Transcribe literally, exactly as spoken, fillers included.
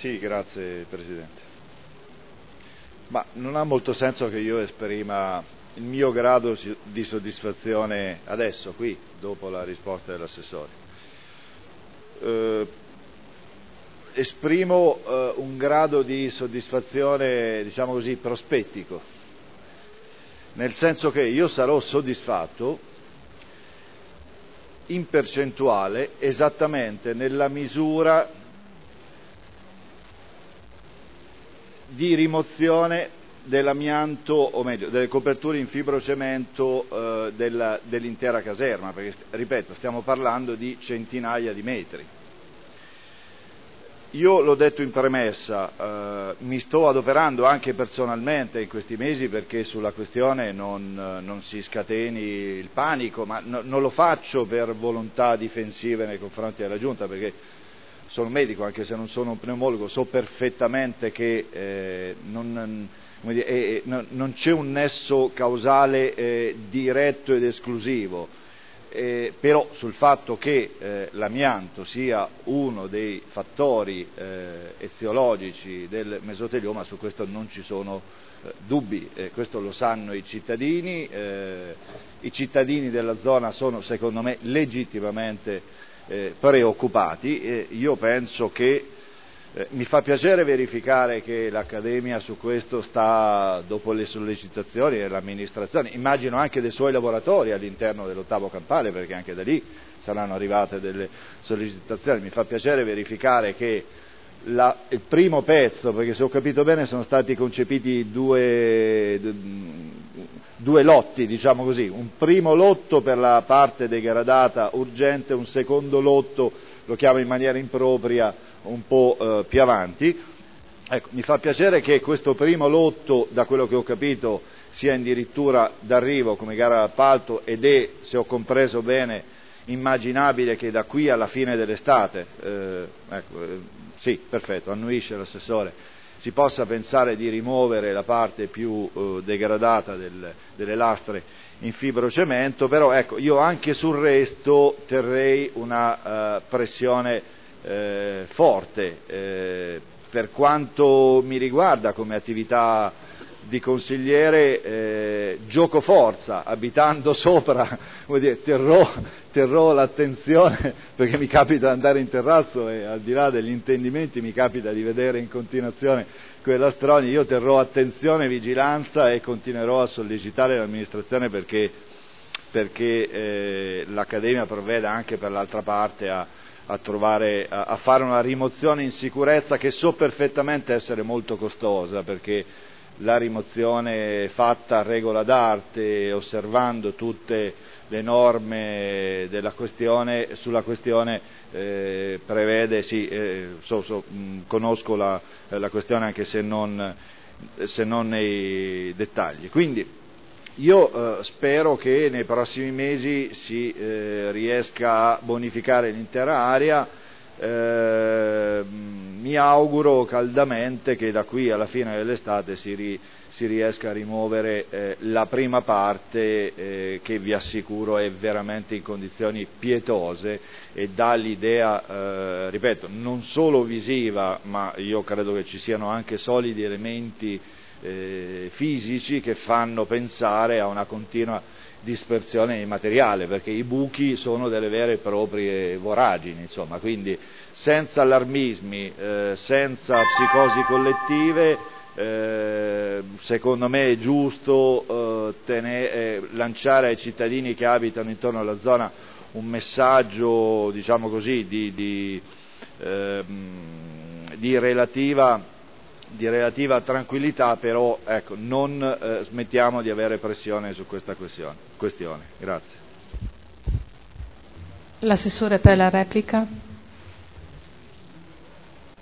Sì, grazie Presidente. Ma non ha molto senso che io esprima il mio grado di soddisfazione adesso, qui, dopo la risposta dell'assessore. Eh, esprimo eh, un grado di soddisfazione, diciamo così, prospettico, nel senso che io sarò soddisfatto in percentuale esattamente nella misura di rimozione dell'amianto, o meglio, delle coperture in fibrocemento eh, della, dell'intera caserma, perché, ripeto, stiamo parlando di centinaia di metri. Io l'ho detto in premessa, eh, mi sto adoperando anche personalmente in questi mesi perché sulla questione non, non si scateni il panico, ma no, non lo faccio per volontà difensive nei confronti della Giunta, perché sono medico, anche se non sono un pneumologo, so perfettamente che eh, non, come dire, eh, non, non c'è un nesso causale eh, diretto ed esclusivo, eh, però sul fatto che eh, l'amianto sia uno dei fattori eh, eziologici del mesotelioma, su questo non ci sono eh, dubbi, eh, questo lo sanno i cittadini, eh, i cittadini della zona sono secondo me legittimamente Eh, preoccupati. Eh, io penso che eh, mi fa piacere verificare che l'Accademia su questo sta, dopo le sollecitazioni dell'amministrazione, immagino anche dei suoi lavoratori all'interno dell'ottavo campale, perché anche da lì saranno arrivate delle sollecitazioni, mi fa piacere verificare che la, il primo pezzo, perché se ho capito bene sono stati concepiti due, due lotti, diciamo così, un primo lotto per la parte degradata urgente, un secondo lotto, lo chiamo in maniera impropria, un po' eh, più avanti. Ecco, mi fa piacere che questo primo lotto, da quello che ho capito, sia addirittura d'arrivo come gara d'appalto ed è, se ho compreso bene, immaginabile che da qui alla fine dell'estate, eh, ecco, eh, sì, perfetto, annuisce l'assessore, si possa pensare di rimuovere la parte più eh, degradata del, delle lastre in fibrocemento, però ecco, io anche sul resto terrei una eh, pressione eh, forte, eh, per quanto mi riguarda come attività di consigliere, eh, gioco forza, abitando sopra, vuol dire, terrò, terrò l'attenzione, perché mi capita di andare in terrazzo e al di là degli intendimenti mi capita di vedere in continuazione quei lastroni, io terrò attenzione, vigilanza e continuerò a sollecitare l'amministrazione perché, perché eh, l'Accademia provveda anche per l'altra parte a, a, trovare, a, a fare una rimozione in sicurezza che so perfettamente essere molto costosa, perché la rimozione fatta a regola d'arte, osservando tutte le norme della questione, sulla questione eh, prevede, sì, eh, so, so, mh, conosco la, la questione anche se non, se non nei dettagli. Quindi io eh, spero che nei prossimi mesi si eh, riesca a bonificare l'intera area. Eh, mi auguro caldamente che da qui alla fine dell'estate si, ri, si riesca a rimuovere eh, la prima parte eh, che vi assicuro è veramente in condizioni pietose e dà l'idea, eh, ripeto, non solo visiva, ma io credo che ci siano anche solidi elementi eh, fisici che fanno pensare a una continua dispersione di materiale, perché i buchi sono delle vere e proprie voragini, insomma, quindi senza allarmismi, eh, senza psicosi collettive, eh, secondo me è giusto eh, tenere, eh, lanciare ai cittadini che abitano intorno alla zona un messaggio, diciamo così, di, di, eh, di relativa di relativa tranquillità, però ecco, non eh, smettiamo di avere pressione su questa questione. questione. Grazie. L'assessore per la replica.